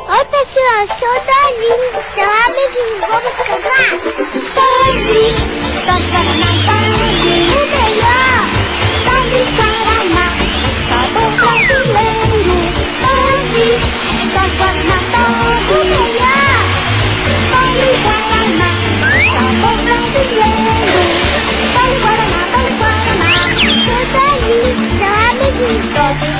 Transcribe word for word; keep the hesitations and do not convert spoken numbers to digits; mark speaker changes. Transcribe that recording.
Speaker 1: 私は初代にダメにゴブかな。バリバカなバリ夢よ。バリからなサボがずれる。バリバカなバリ夢よ。バリからなサボがずれる。バリからなバリからな初代にダメにゴブ